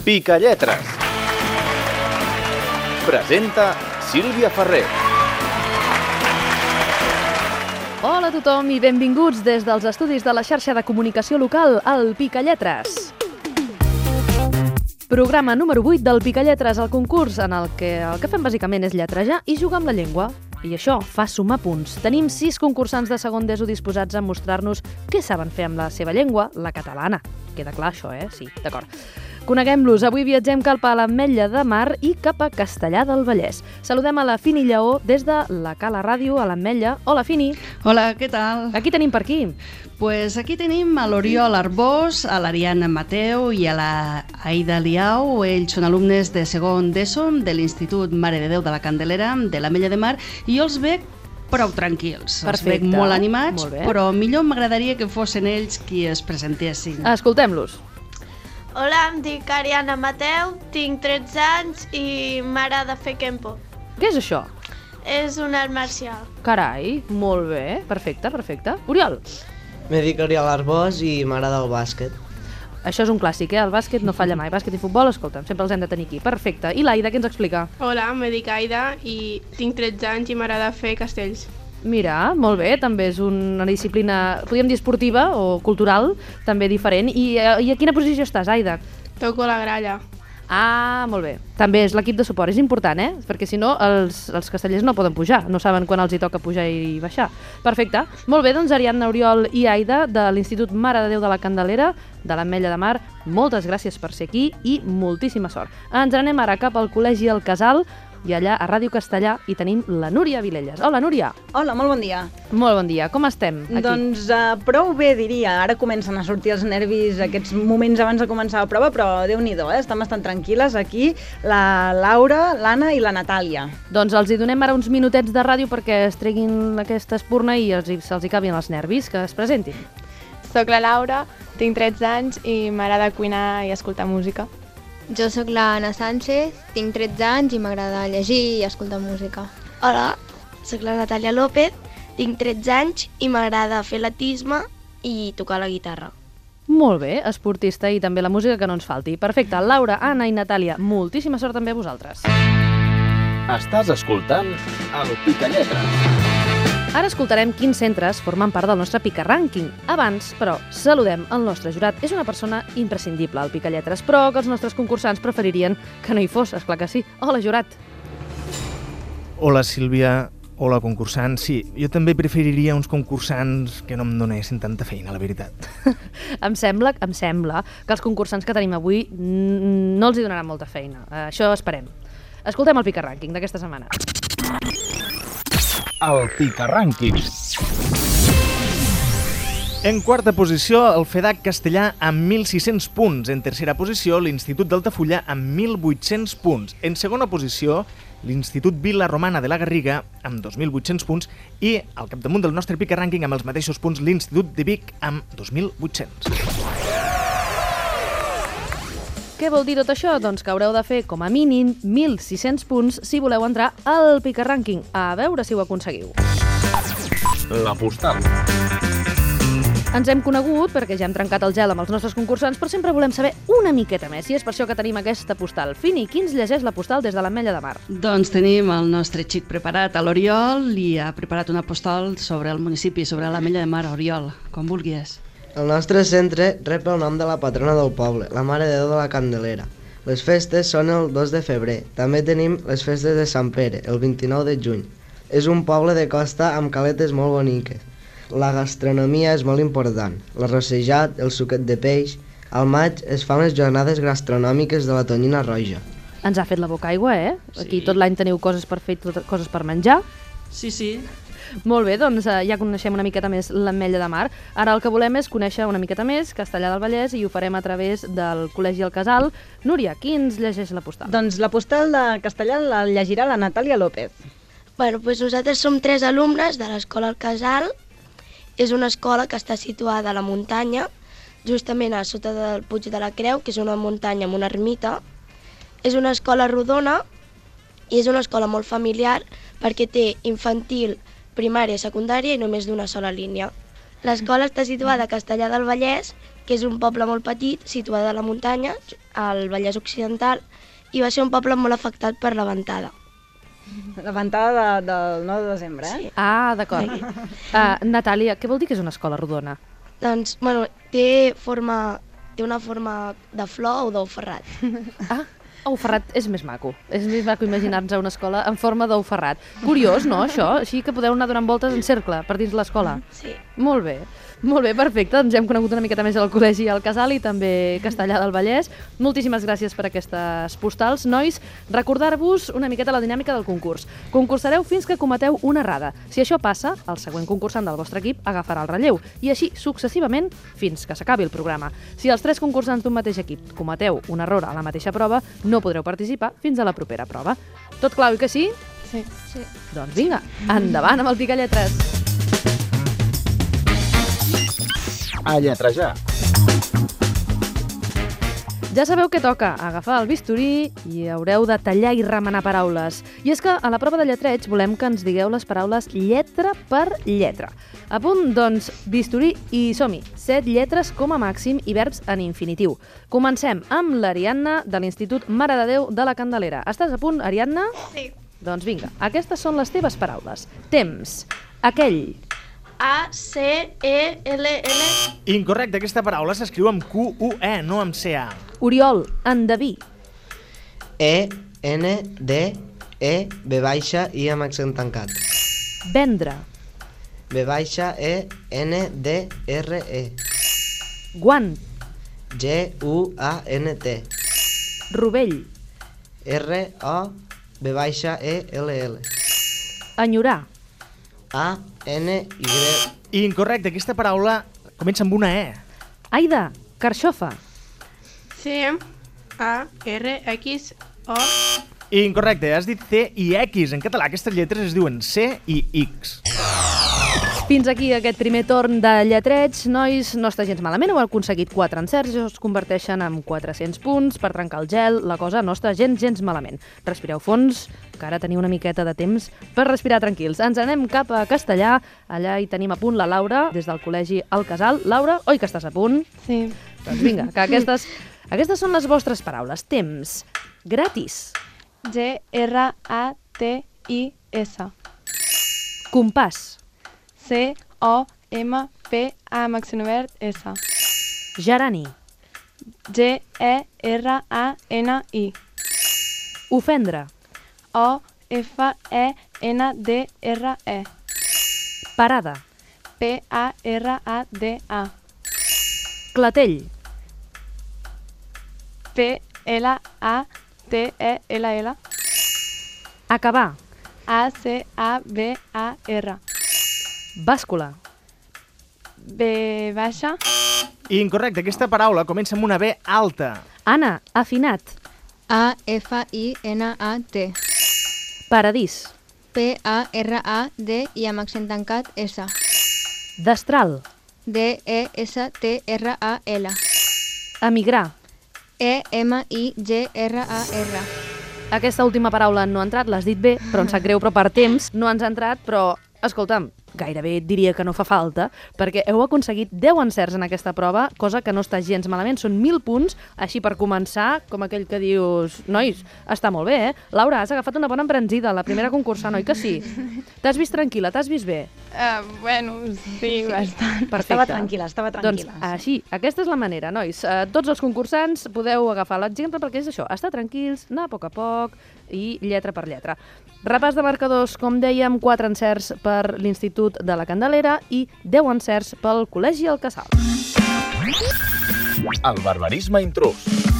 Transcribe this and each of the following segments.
Picalletres. Presenta Sílvia Ferrer. Hola a tothom i benvinguts des dels estudis de la xarxa de comunicació local, el Picalletres. Programa número 8 del Picalletres, el concurs en el que fem bàsicament és lletrejar i jugar amb la llengua. I això fa sumar punts. Tenim 6 concursants de segon d'ESO disposats a mostrar-nos què saben fer amb la seva llengua, la catalana. Queda clar això, Sí, d'acord. Coneguem-los. Avui viatgem cap a l'Ametlla de Mar i cap a Castellar del Vallès. Saludem a la Fini Lleó des de la Cala Ràdio a l'Ametlla. Hola, Fini. Hola, què tal? Aquí tenim per aquí? Pues aquí tenim a l'Oriol Arbós, a l'Ariana Mateu i a la Aida Liau. Ells són alumnes de segon d'ESO de l'Institut Mare de Déu de la Candelera de l'Ametlla de Mar i jo els veig prou tranquils. Perfecte. Els veig molt animats, molt bé. però millor m'agradaria que fossin ells qui es presentessin. Escoltem-los. Hola, em dic Ariana Mateu, tinc 13 anys i m'agrada fer kempo. Què és això? És un art marcial. Carai, molt bé. Perfecte, perfecte. Oriol. Me dic Oriol Arbós i m'agrada el bàsquet. Això és un clàssic, El bàsquet no falla mai. Bàsquet i futbol, escolta'm, sempre els hem de tenir aquí. Perfecte. I l'Aida, què ens explica? Hola, me dic Aida i tinc 13 anys i m'agrada fer castells. Mira, molt bé, també és una disciplina, podríem dir esportiva o cultural, també diferent. I a quina posició estàs, Aida? Toco la gralla. Ah, molt bé. També és l'equip de suport, és important, Perquè si no, els castellers no poden pujar, no saben quan els hi toca pujar i baixar. Perfecte. Molt bé, doncs Ariadna, Oriol i Aida de l'Institut Mare de Déu de la Candelera, de l'Ametlla de Mar, moltes gràcies per ser aquí i moltíssima sort. Ens anem ara cap al Col·legi El Casal i allà a Ràdio Castellà hi tenim la Núria Vilelles. Hola, Núria. Hola, molt bon dia. Molt bon dia. Com estem aquí? Doncs prou bé, diria. Ara comencen a sortir els nervis aquests moments abans de començar la prova, però Déu-n'hi-do, Estan bastant tranquil·les aquí la Laura, l'Anna i la Natàlia. Doncs els hi donem ara uns minutets de ràdio perquè es treguin aquesta espurna i se'ls hi acabin els nervis, que es presentin. Soc la Laura, tinc 13 anys i m'agrada cuinar i escoltar música. Jo sóc la Ana Sánchez, tinc 13 anys i m'agrada llegir i escoltar música. Hola, sóc la Natàlia López, tinc 13 anys i m'agrada fer atletisme i tocar la guitarra. Molt bé, esportista i també la música que no ens falti. Perfecte, Laura, Anna i Natàlia, moltíssima sort també a vosaltres. Estàs escoltant el Picalletres. Ara escoltarem quins centres formen part del nostre Pica Rànquing. Abans, però, saludem el nostre jurat. És una persona imprescindible al Picalletres, però que els nostres concursants preferirien que no hi fos, esclar que sí. Hola, jurat. Hola, Sílvia. Hola, concursant. Sí, jo també preferiria uns concursants que no em donessin tanta feina, la veritat. Em sembla que els concursants que tenim avui no els hi donaran molta feina. Això esperem. Escoltem el Pica Rànquing d'aquesta setmana. El Pica Rànquing. En quarta posició, el FEDAC Castellà amb 1.600 punts. En tercera posició, l'Institut d'Altafulla amb 1.800 punts. En segona posició, l'Institut Vila Romana de la Garriga amb 2.800 punts i al capdamunt del nostre Pica Rànquing amb els mateixos punts l'Institut de Vic amb 2.800. Què vol dir tot això? Doncs que haureu de fer com a mínim 1.600 punts si voleu entrar al Pica Rànquing. A veure si ho aconseguiu. La postal. Ens hem conegut perquè ja hem trencat el gel amb els nostres concursants, però sempre volem saber una miqueta més i és per això que tenim aquesta postal. Fini, qui ens llegeix la postal des de l'Ametlla de Mar? Doncs tenim el nostre xic preparat, l'Oriol, i ha preparat una postal sobre el municipi, sobre l'Ametlla de Mar. Oriol, com vulguis. El nostre centre rep el nom de la patrona del poble, la Mare de Déu de la Candelera. Les festes són el 2 de febrer. També tenim les festes de Sant Pere, el 29 de juny. És un poble de costa amb caletes molt boniques. La gastronomia és molt important. L'arrossejat, el suquet de peix. Al maig es fan les jornades gastronòmiques de la tonyina roja. Ens ha fet la boca aigua, Aquí Sí. tot l'any teniu coses per fer, coses per menjar. Sí. Molt bé, doncs ja coneixem una miqueta més l'Ametlla de Mar. Ara el que volem és conèixer una miqueta més Castellar del Vallès i ho farem a través del Col·legi El Casal. Núria, qui ens llegeix la postal? Doncs la postal de Castellà la llegirà la Natàlia López. Doncs nosaltres som 3 alumnes de l'escola El Casal. És una escola que està situada a la muntanya, justament a sota del Puig de la Creu, que és una muntanya amb una ermita. És una escola rodona i és una escola molt familiar perquè té infantil, primària i secundària i només d'una sola línia. L'escola està situada a Castellar del Vallès, que és un poble molt petit, situat a la muntanya, al Vallès Occidental, i va ser un poble molt afectat per la ventada. La ventada del 9 de desembre, eh? Sí. Ah, d'acord. Natàlia, què vol dir que és una escola rodona? Doncs, bueno, té una forma de flor o d'ou ferrat. Ou ferrat és més maco. És més maco imaginar-nos una escola en forma d'ou ferrat. Curiós, no, això? Així que podeu anar donant voltes en cercle per dins l'escola. Sí. Molt bé, perfecte. Doncs hem conegut una miqueta més el col·legi al Casal i també Castellar del Vallès. Moltíssimes gràcies per aquestes postals. Nois, recordar-vos una miqueta la dinàmica del concurs. Concursareu fins que cometeu una errada. Si això passa, el següent concursant del vostre equip agafarà el relleu i així successivament fins que s'acabi el programa. Si els 3 concursants d'un mateix equip cometeu un error a la mateixa prova, no podreu participar fins a la propera prova. Tot clar, oi que sí? Sí. Doncs vinga, endavant amb el Picalletres. A lletrejar. Ja sabeu què toca, agafar el bisturí i haureu de tallar i remenar paraules. I és que a la prova de lletreig volem que ens digueu les paraules lletra per lletra. A punt, doncs, bisturí i som-hi. 7 lletres com a màxim i verbs en infinitiu. Comencem amb l'Ariadna de l'Institut Mare de Déu de la Candelera. Estàs a punt, Ariadna? Sí. Doncs vinga, aquestes són les teves paraules. Temps, aquell. A-C-E-L-L. Incorrecte, aquesta paraula s'escriu amb Q-U-E, no amb C-A. Oriol, endeví. E-N-D-E-B-I amb accent tancat. Vendre. B-E-N-D-R-E. Guant. G-U-A-N-T. Rovell. R-O-B-E-L-L. Enyorar. A-N-Y. Incorrecte, aquesta paraula comença amb una E. Aida, carxofa. C-A-R-X-O. Incorrecte, has dit C i X. En català aquestes lletres es diuen C i X. Fins aquí aquest primer torn de lletreig. Nois, no està gens malament, heu aconseguit 4 encerts, es converteixen en 400 punts per trencar el gel, la cosa no està gens malament. Respireu fons, que ara teniu una miqueta de temps per respirar tranquils. Ens anem cap a Castellar, allà hi tenim a punt la Laura, des del col·legi El Casal. Laura, oi que estàs a punt? Sí. Doncs vinga, que aquestes són les vostres paraules. Temps, gratis. G-R-A-T-I-S. Compàs. C-O-M-P-A amb accent obert S. Gerani. G-E-R-A-N-I. Ofendre. O-F-E-N-D-R-E. Parada. P-A-R-A-D-A. Clatell. P-L-A-T-E-L-L. Acabar. A-C-A-B-A-R. Bàscula. B baixa. Incorrecte, aquesta paraula comença amb una B alta. Anna, afinat. A-F-I-N-A-T. Paradís. P-A-R-A-D i amb accent tancat S. Destral. D-E-S-T-R-A-L. Emigrar. E-M-I-G-R-A-R. Aquesta última paraula no ha entrat, l'has dit bé, però em sap greu, però per temps no ens ha entrat, però, escolta'm, gairebé diria que no fa falta, perquè heu aconseguit 10 encerts en aquesta prova, cosa que no està gens malament, són 1.000 punts, així per començar, com aquell que dius, nois, està molt bé, eh? Laura, has agafat una bona embranzida, la primera concursant, oi que sí? T'has vist tranquil·la, t'has vist bé? Bueno, sí, bastant. Perfecte. Estava tranquil·la. Doncs així, aquesta és la manera, nois. Tots els concursants podeu agafar l'exemple perquè és això, estar tranquils, anar a poc i lletra per lletra. Repàs de marcadors, com dèiem, 4 encerts per l'Institut de la Candelera i 10 encerts pel Col·legi El Casal. El barbarisme intrús.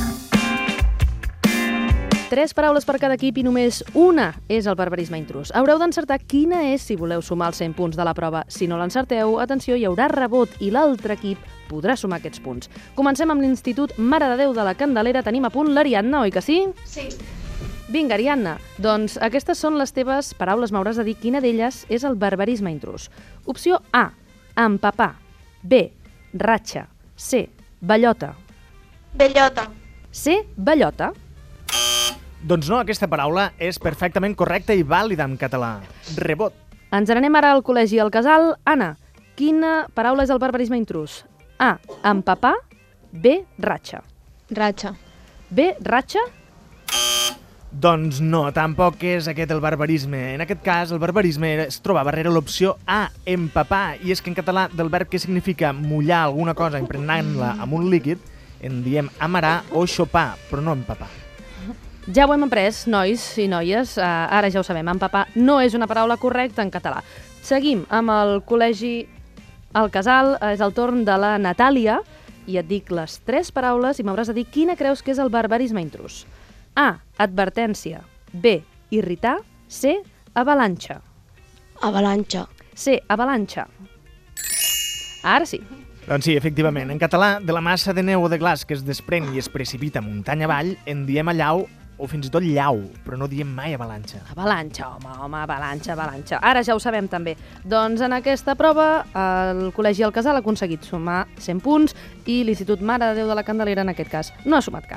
3 paraules per cada equip i només una és el barbarisme intrús. Haureu d'encertar quina és si voleu sumar els 100 punts de la prova. Si no l'encerteu, atenció, hi haurà rebot i l'altre equip podrà sumar aquests punts. Comencem amb l'Institut Mare de Déu de la Candelera. Tenim a punt l'Ariadna, oi que sí? Sí. Vinga, Ariadna, doncs aquestes són les teves paraules. M'hauràs de dir quina d'elles és el barbarisme intrús. Opció A, empapar. B, ratxa. C, bellota. Bellota. C, bellota. Doncs no, aquesta paraula és perfectament correcta i vàlida en català. Rebot. Ens n'anem ara al Col·legi El Casal. Anna, Quina paraula és el barbarisme intrus? A. Empapar. B. Ratxa. Ratxa. B. Ratxa. Doncs no, tampoc és aquest el barbarisme. En aquest cas, el barbarisme es troba darrere l'opció A, empapar, i és que en català del verb que significa mullar alguna cosa impregnant-la amb un líquid, en diem amarar o xopar, però no empapar. Ja ho hem après, nois i noies, ara ja ho sabem, empapar no és una paraula correcta en català. Seguim amb el col·legi El Casal, és el torn de la Natàlia, i et dic les 3 paraules i m'hauràs de dir quina creus que és el barbarisme intrus. A. Advertència. B. Irritar. C. Avalanxa. Avalanxa. C. Avalanxa. Ara sí. Doncs sí, efectivament. En català, de la massa de neu o de glaç que es desprèn i es precipita muntanya avall, en diem allau o fins i tot llau, però no diem mai avalanxa. Avalanxa, home, avalanxa. Ara ja ho sabem també. Doncs en aquesta prova el Col·legi El Casal ha aconseguit sumar 100 punts i l'Institut Mare de Déu de la Candelera, en aquest cas, no ha sumat cap.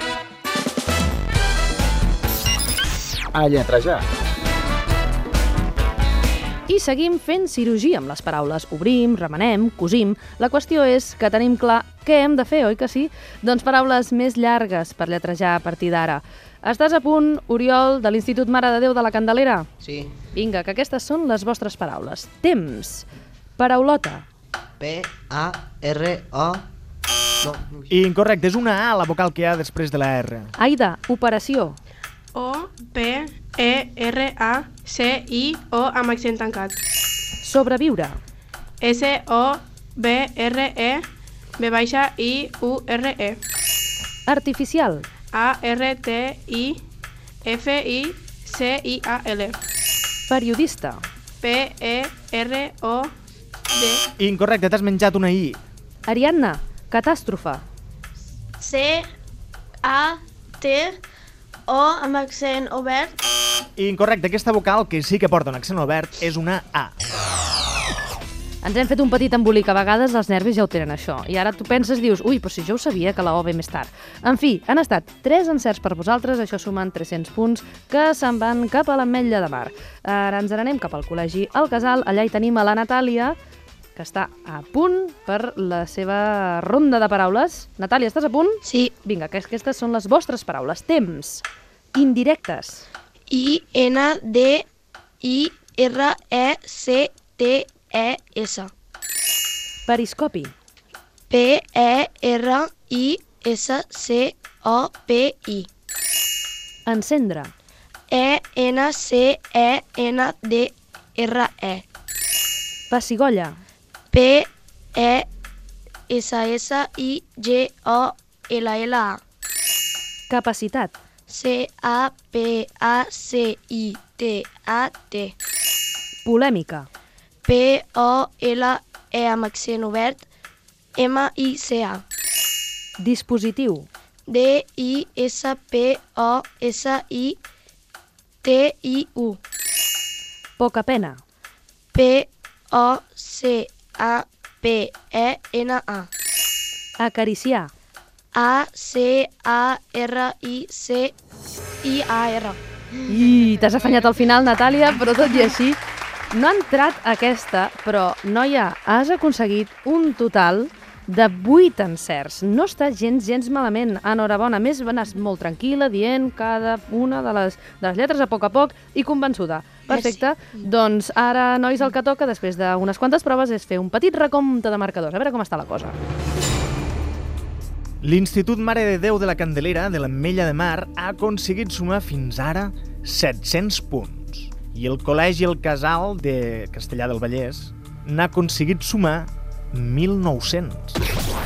A lletrejar. I seguim fent cirurgia amb les paraules. Obrim, remenem, cosim. La qüestió és que tenim clar què hem de fer, oi que sí? Doncs paraules més llargues per lletrejar a partir d'ara. Estàs a punt, Oriol, de l'Institut Mare de Déu de la Candelera? Sí. Vinga, que aquestes són les vostres paraules. Temps. Paraulota. P-A-R-O... No. Incorrecte, és una A la vocal que hi ha després de la R. Aida, operació. O-P-E-R-A-C-I-O amb accent tancat. Sobreviure. S-O-B-R-E-B-I-U-R-E. Artificial. A-R-T-I-F-I-C-I-A-L. Periodista. P-E-R-O-D. Incorrecte, t'has menjat una I. Ariadna, catàstrofe. C-A-T-O amb accent obert. Incorrecte, aquesta vocal, que sí que porta un accent obert, és una A. Ens hem fet un petit embolic, a vegades els nervis ja ho tenen això. I ara tu penses, dius, ui, però si jo ho sabia que la O ve més tard. En fi, han estat 3 encerts per vosaltres, això sumen 300 punts que se'n van cap a l'Ametlla de Mar. Ara ens n'anem cap al Col·legi El Casal, allà hi tenim a la Natàlia, que està a punt per la seva ronda de paraules. Natàlia, estàs a punt? Sí. Vinga, que aquestes són les vostres paraules. Temps. Indirectes. I-N-D-I-R-E-C-T-E-S. Periscopi. P-E-R-I-S-C-O-P-I. Encendre. E-N-C-E-N-D-R-E. Pessigollla. P-E-S-S-I-G-O-L-L-A. Capacitat. C-A-P-A-C-I-T-A-T. Polèmica. P-O-L-E amb accent obert, M-I-C-A. Dispositiu. D-I-S-P-O-S-I-T-I-U. Poca pena. P-O-C-A-P-E-N-A. Acariciar. A-C-A-R-I-C-I-A-R. I t'has afanyat al final, Natàlia, però tot i així no ha entrat aquesta, però, noia, has aconseguit un total de 8 encerts. No està gens malament. Enhorabona. A més, vas molt tranquil·la, dient cada una de les lletres a poc i convençuda. Perfecte. Merci. Doncs ara, nois, el que toca, després d'unes quantes proves, és fer un petit recompte de marcadors. A veure com està la cosa. L'Institut Mare de Déu de la Candelera de l'Ametlla de Mar ha aconseguit sumar fins ara 700 punts. I el Col·legi El Casal de Castellar del Vallès n'ha aconseguit sumar 1.900.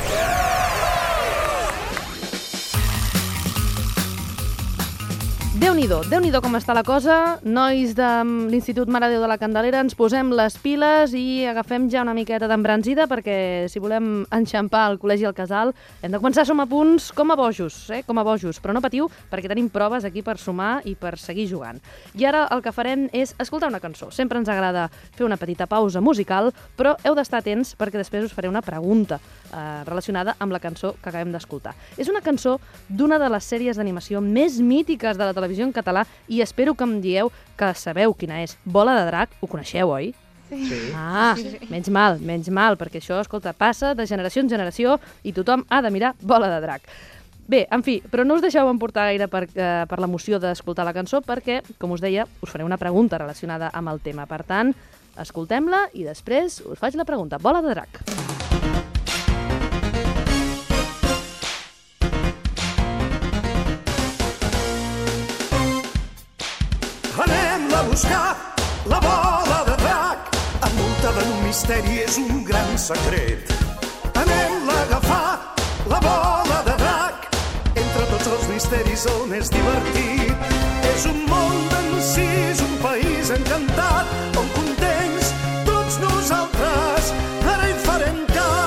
Déu-n'hi-do com està la cosa. Nois de l'Institut Mare de Déu de la Candelera, ens posem les piles i agafem ja una miqueta d'embranzida perquè si volem enxampar el Col·legi El Casal hem de començar a sumar punts com a bojos, però no patiu perquè tenim proves aquí per sumar i per seguir jugant. I ara el que farem és escoltar una cançó. Sempre ens agrada fer una petita pausa musical, però heu d'estar atents perquè després us faré una pregunta relacionada amb la cançó que acabem d'escoltar. És una cançó d'una de les sèries d'animació més mítiques de la televisió en català i espero que em dieu que sabeu quina és. Bola de Drac, ho coneixeu, oi? Sí. Ah, menys mal, perquè això, escolta, passa de generació en generació i tothom ha de mirar Bola de Drac. Bé, en fi, però no us deixeu emportar gaire per l'emoció d'escoltar la cançó perquè, com us deia, us faré una pregunta relacionada amb el tema. Per tant, escoltem-la i després us faig la pregunta. Bola de Drac. Anem a buscar la bola de drac, envoltada d'un misteri, és un gran secret. Anem a agafar la bola de drac, entre tots els misteris el més divertit. És un món d'encís, un país encantat, on contents tots nosaltres ara hi farem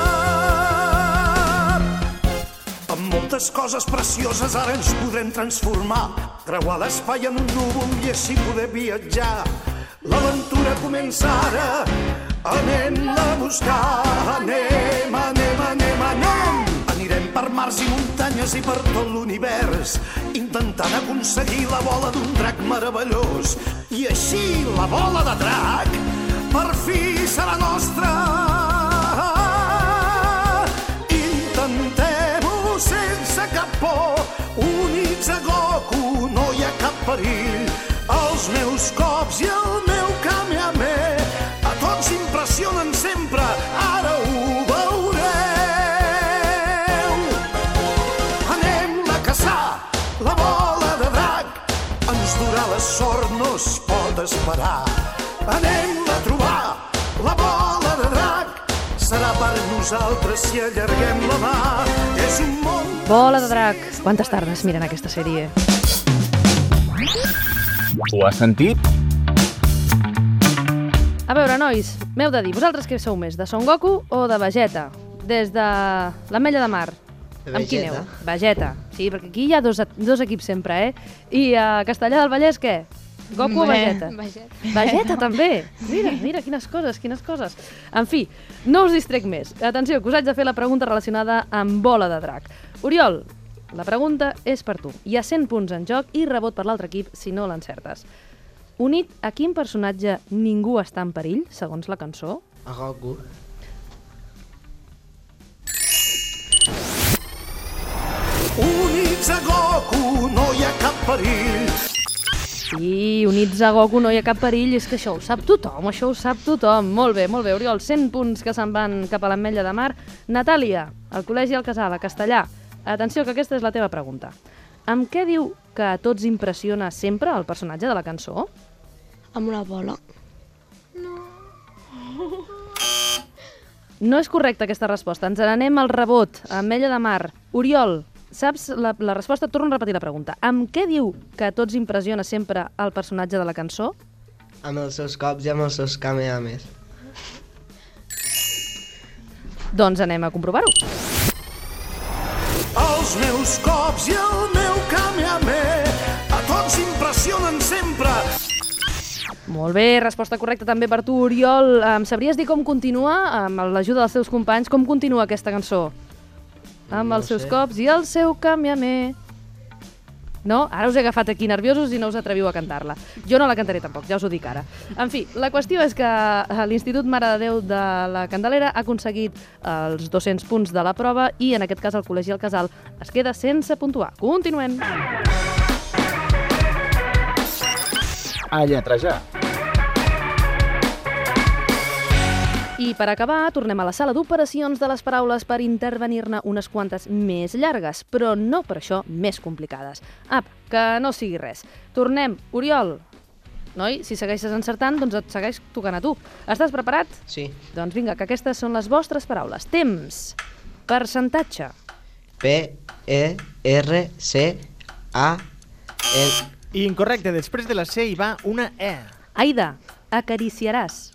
cap. Amb moltes coses precioses ara ens podrem transformar, creuar l'espai en un núvol i així poder viatjar. L'aventura comença ara, anem a buscar, anem. Anirem per mars i muntanyes i per tot l'univers, intentant aconseguir la bola d'un drac meravellós. I així la bola de drac per fi serà nostra. Intentem-ho sense cap por, units a Goku, no hi ha cap perill. Els meus cops i el meu Kamehameha a tots impressionen sempre, ara ho veureu. Anem a caçar la bola de drac, ens durà la sort, no es pot esperar. Anem a trobar la bola de drac, serà per nosaltres si allarguem la mà. És un món... Bola de Drac. Quantes tardes miren aquesta sèrie? Ho has sentit? A veure, nois, m'heu de dir, vosaltres què sou més, de Son Goku o de Vegeta? Des de l'Ametlla de Mar. Amb qui aneu? Vegeta. Sí, perquè aquí hi ha dos equips sempre, eh? I a Castellar del Vallès, què? Goku o Vegeta? Vegeta també. Mira, quines coses. En fi, no us distrec més. Atenció, que us haig de fer la pregunta relacionada amb Bola de Drac. Oriol, la pregunta és per tu. Hi ha 100 punts en joc i rebot per l'altre equip si no l'encertes. Unit a quin personatge ningú està en perill, segons la cançó? A Goku. Units a Goku, no hi ha cap perill. Sí, units a Goku, no hi ha cap perill, és que això ho sap tothom, Molt bé, Oriol, 100 punts que se'n van cap a l'Ametlla de Mar. Natàlia, al Col·legi El Casal, a Castellar. Atenció, que aquesta és la teva pregunta. Amb què diu que a tots impressiona sempre el personatge de la cançó? Amb una bola. No és correcta aquesta resposta. Ens n'anem al rebot, a Ametlla de Mar. Oriol, saps la resposta? Torno a repetir la pregunta. Amb què diu que a tots impressiona sempre el personatge de la cançó? Amb els seus cops i amb els seus Kamehamehas. Doncs anem a comprovar-ho. Els meus cops i el meu Kamehameha a tots impressionen sempre. Molt bé, resposta correcta també per tu, Oriol. Em sabries dir com continua, amb l'ajuda dels teus companys, com continua aquesta cançó? Amb els seus cops i el seu Kamehameha. No? Ara us he agafat aquí nerviosos i no us atreviu a cantar-la. Jo no la cantaré tampoc, ja us ho dic ara. En fi, la qüestió és que l'Institut Mare de Déu de la Candelera ha aconseguit els 200 punts de la prova i en aquest cas el Col·legi El Casal es queda sense puntuar. Continuem. A lletrejar. I per acabar, tornem a la sala d'operacions de les paraules per intervenir-ne unes quantes més llargues, però no per això més complicades. Apa, que no sigui res. Tornem. Oriol, noi, si segueixes encertant, doncs et segueix tocant a tu. Estàs preparat? Sí. Doncs vinga, que aquestes són les vostres paraules. Temps. Percentatge. P-E-R-C-A-N. Incorrecte, després de la C hi va una E. Aida, acariciaràs.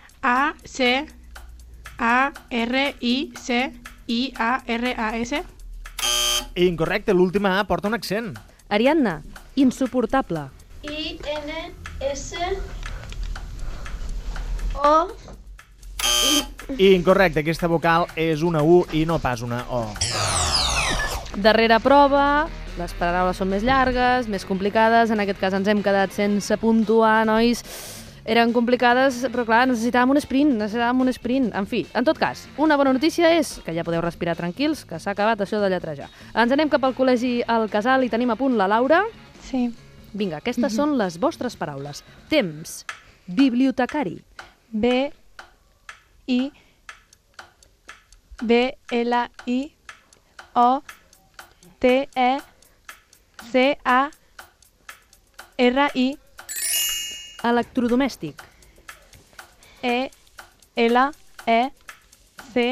A-C-A-R-I-C-I-A-R-A-S. Incorrecte, l'última A porta un accent. Ariadna, insuportable. I-N-S-O. Incorrecte, aquesta vocal és una U i no pas una O. Darrera prova, les paraules són més llargues, més complicades, en aquest cas ens hem quedat sense puntuar, nois. eren complicades, però clar, necessitàvem un sprint. En fi, en tot cas, una bona notícia és que ja podeu respirar tranquils, que s'ha acabat això de lletrejar. Ens anem cap al col·legi El Casal i tenim a punt la Laura. Sí. Vinga, aquestes són les vostres paraules. Temps. Bibliotecari. B-I-B-L-I-O-T-E-C-A-R-I. Electrodomèstic. E-L-E-C.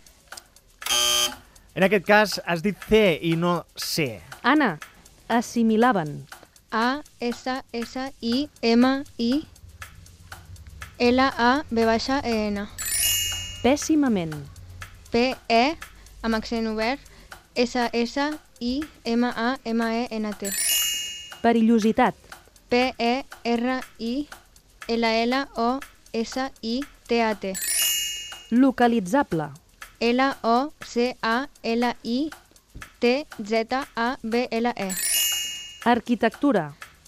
En aquest cas has dit C i no C. Anna, assimilaven. A-S-S-I-M-I-L-A-B-E-N. Pèssimament. P-E, amb accent obert, S-S-I-M-A-M-E-N-T. Perillositat. P-E-R-I-L-L-O-S-I-T-A-T. Localitzable. L-O-C-A-L-I-T-Z-A-B-L-E. Arquitectura.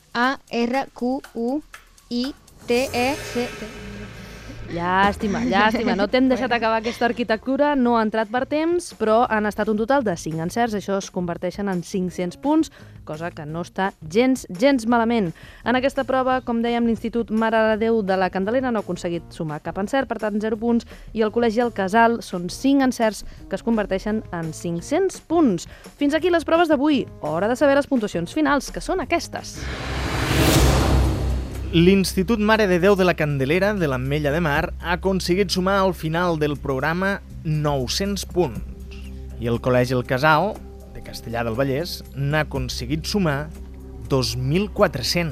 A-R-Q-U-I-T-E-C-T. Llàstima, no t'hem deixat acabar aquesta arquitectura, no ha entrat per temps, però han estat un total de 5 encerts, això es converteixen en 500 punts, cosa que no està gens malament. En aquesta prova, com dèiem, l'Institut Mare de Déu de la Candelera no ha aconseguit sumar cap encert, per tant 0 punts, i el Col·legi El Casal són 5 encerts que es converteixen en 500 punts. Fins aquí les proves d'avui. Hora de saber les puntuacions finals, que són aquestes. L'Institut Mare de Déu de la Candelera de l'Ametlla de Mar ha aconseguit sumar al final del programa 900 punts. I el Col·legi El Casal, de Castellar del Vallès, n'ha aconseguit sumar 2.400.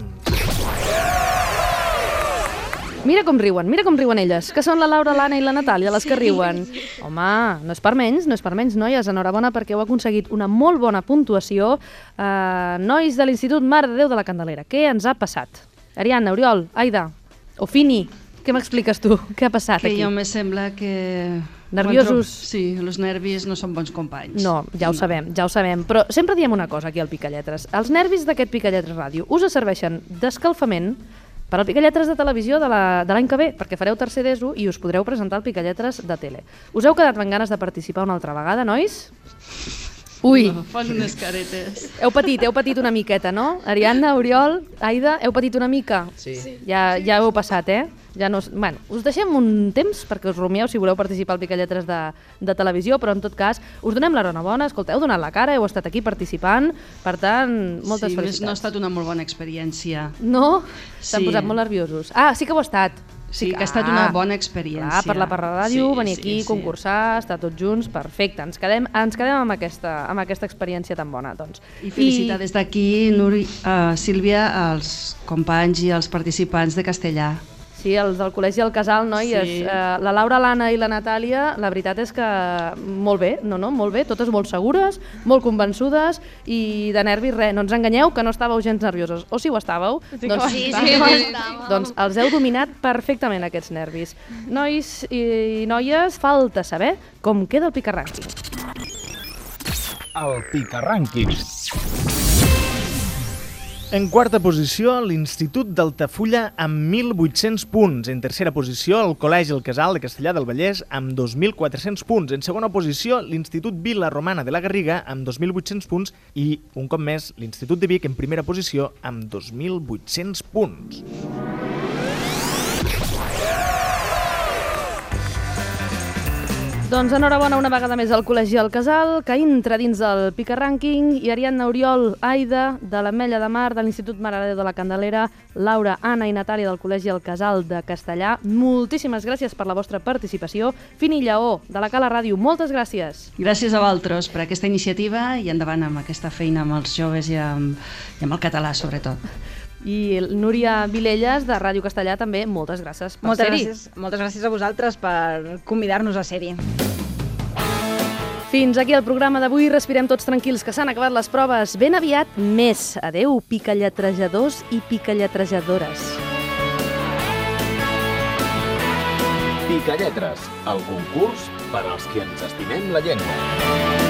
Mira com riuen elles, que són la Laura, l'Anna i la Natàlia les que riuen. Home, no és per menys, noies, enhorabona perquè heu aconseguit una molt bona puntuació. Nois de l'Institut Mare de Déu de la Candelera, què ens ha passat? Ariadna, Oriol, Aida, o Fini, què m'expliques tu? Què ha passat aquí? Que jo me sembla que... Nerviosos? Sí, els nervis no són bons companys. No, ja ho sabem, però sempre diem una cosa aquí al Picalletres. Els nervis d'aquest Picalletres Ràdio us serveixen d'escalfament per al Picalletres de televisió de l'any que ve, perquè fareu tercer d'ESO i us podreu presentar al Picalletres de tele. Us heu quedat amb ganes de participar una altra vegada, nois? Ui! No, fan unes caretes. Heu patit una miqueta, no? Ariadna, Oriol, Aida, heu patit una mica? Sí. Ja ho heu passat, eh? Bueno, us deixem un temps perquè us rumieu si voleu participar al Picalletres de televisió, però en tot cas us donem l'enhorabona, escolta, heu donat la cara, heu estat aquí participant, per tant, moltes felicitats. Sí, no ha estat una molt bona experiència. No? S'han posat molt nerviosos. Ah, sí que ho ha estat. Sí, que ha estat una bona experiència. Parlar per la ràdio, venir aquí, concursar, estar tots junts, perfecte. Ens quedem amb aquesta experiència tan bona. Doncs. I felicitar des d'aquí, Sílvia, als companys i als participants de castellà. Sí, els del Col·legi El Casal, noies. Sí. La Laura, l'Anna i la Natàlia, la veritat és que molt bé, molt bé, totes molt segures, molt convençudes i de nervis res. No ens enganyeu que no estàveu gens nerviosos. O si ho estàveu? Sí, doncs els heu dominat perfectament, aquests nervis. Nois i noies, falta saber com queda el Picarrànquing. El Picarrànquing. En quarta posició, l'Institut d'Altafulla amb 1.800 punts. En tercera posició, el Col·legi El Casal de Castellar del Vallès amb 2.400 punts. En segona posició, l'Institut Vila Romana de la Garriga amb 2.800 punts i, un cop més, l'Institut de Vic en primera posició amb 2.800 punts. Doncs enhorabona una vegada més al Col·legi El Casal, que entra dins del Picarrànquing, i Ariadna, Oriol, Aida, de l'Ametlla de Mar, de l'Institut Mare de Déu de la Candelera, Laura, Anna i Natàlia del Col·legi El Casal de Castellà, moltíssimes gràcies per la vostra participació. Fini Lleó, de la Cala Ràdio, moltes gràcies. Gràcies a vosaltres per aquesta iniciativa i endavant amb aquesta feina amb els joves i amb el català, sobretot. I Núria Vilelles, de Ràdio Castellà, també, moltes gràcies per ser-hi. Moltes gràcies a vosaltres per convidar-nos a ser-hi. Fins aquí el programa d'avui. Respirem tots tranquils, que s'han acabat les proves. Ben aviat més. Adeu, picalletrejadors i picalletrejadores. Picalletres, el concurs per als qui ens estimem la llengua.